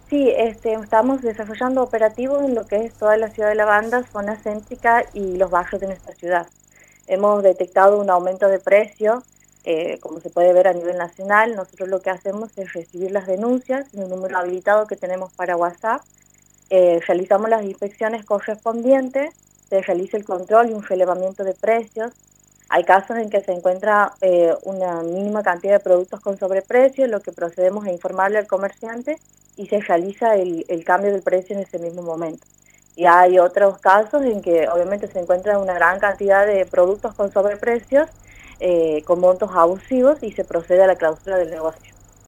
Sí, estamos desarrollando operativos en lo que es toda la ciudad de La Banda, zona céntrica y los barrios de nuestra ciudad. Hemos detectado un aumento de precio, como se puede ver a nivel nacional. Nosotros lo que hacemos es recibir las denuncias en un número habilitado que tenemos para WhatsApp. Realizamos las inspecciones correspondientes, se realiza el control y un relevamiento de precios. Hay casos en que se encuentra una mínima cantidad de productos con sobreprecio, lo que procedemos a informarle al comerciante y se realiza el cambio del precio en ese mismo momento. Y hay otros casos en que obviamente se encuentra una gran cantidad de productos con sobreprecios, con montos abusivos y se procede a la clausura del negocio.